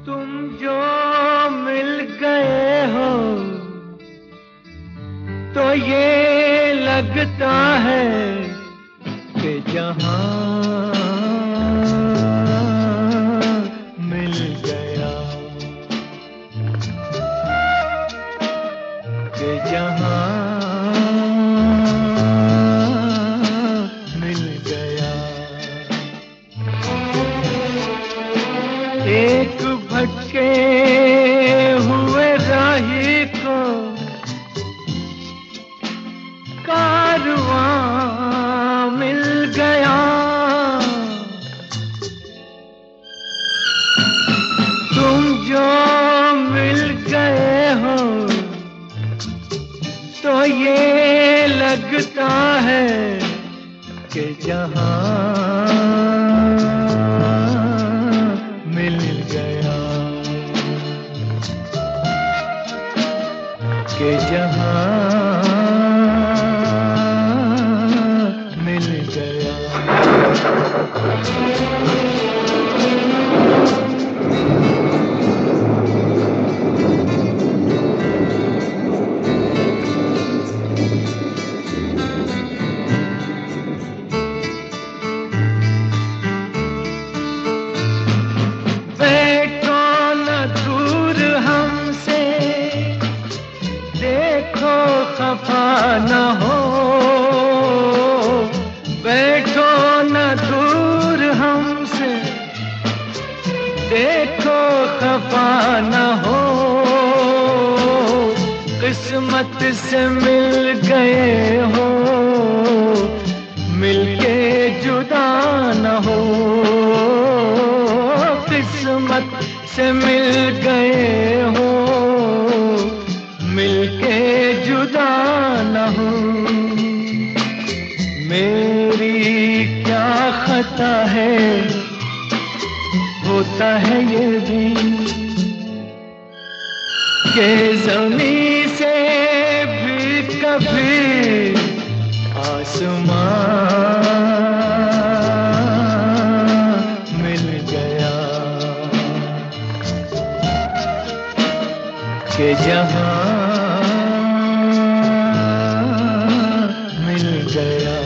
तुम जो मिल गए हो तो ये लगता है कि जहां मिल गया, कि जहां मिल गया। एक भटके हुए राही को कारवां मिल गया। तुम जो मिल गए हो तो ये लगता है कि जहां मिल गया, कि जहां मिल गया। बैठो न दूर हमसे, देखो खफा न हो। बैठो न दूर हमसे, देखो खफा न हो। किस्मत से मिल गए हो, मिलके जुदा न हो। किस्मत से मिल गए हो, मिलके जुदा न हो। मेरी क्या खता है, होता है ये भी कि ज़मीं से भी कभी आसमान मिल गया, कि जहां मिल गया।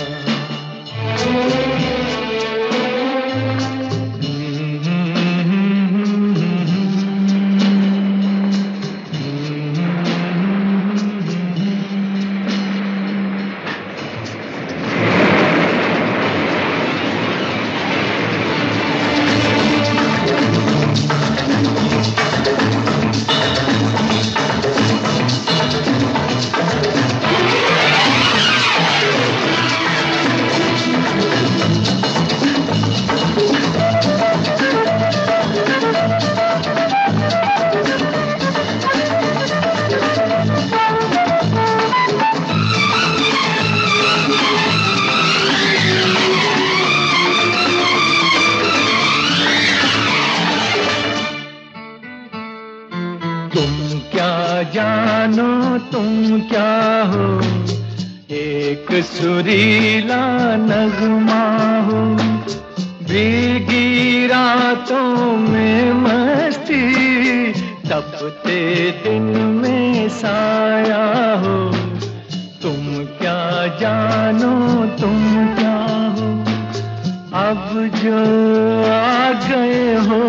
तुम क्या जानो, तुम क्या हो, एक सुरीला नगमा हो। भीगी रातों में मस्ती, तपते दिन में साया हो। तुम क्या जानो, तुम क्या हो, अब जो आ गए हो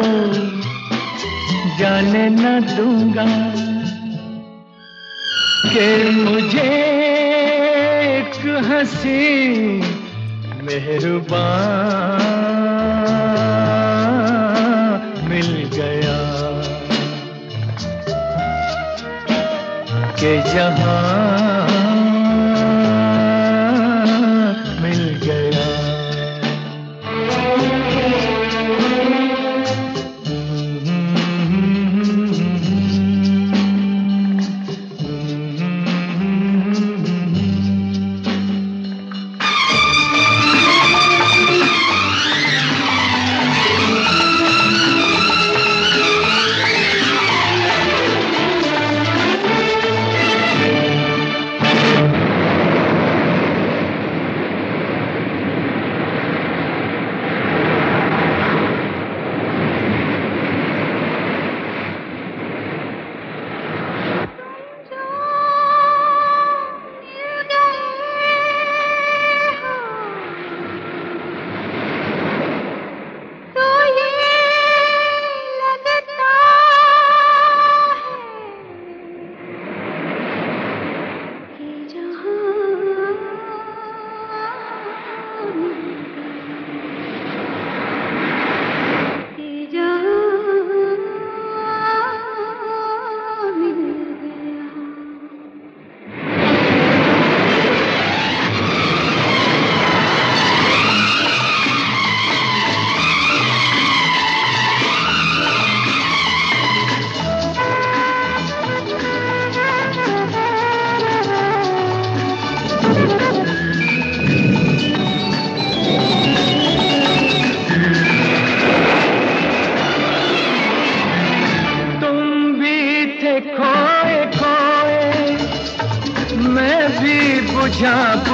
जाने न दूंगा कि मुझे एक हंसी मेहरबान मिल गया, कि जहां मिल गया।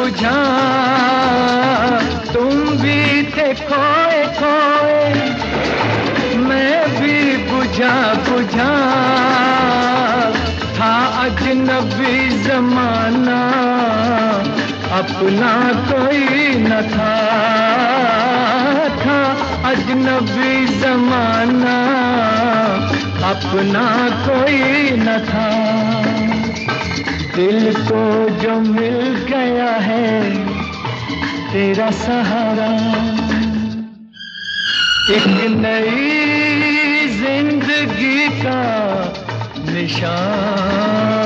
बुझा, तुम भी थे खोए खोए, मैं भी बुझा बुझा, था अजनबी जमाना, अपना कोई न था, था अजनबी जमाना, अपना कोई न था। दिल को जो मिल गया है तेरा सहारा, एक नई जिंदगी का निशान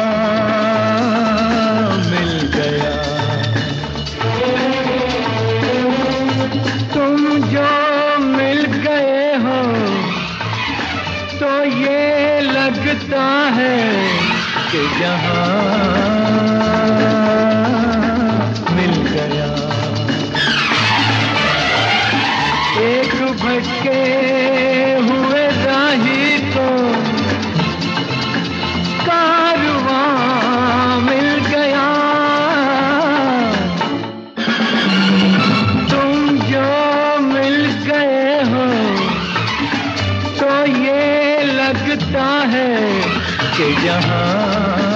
मिल गया। तुम जो मिल गए हो तो ये लगता है कि जहां मिल गया। एक भटके हुए राही को कारवां मिल गया। तुम जो मिल गए हो तो ये लगता है कि जहां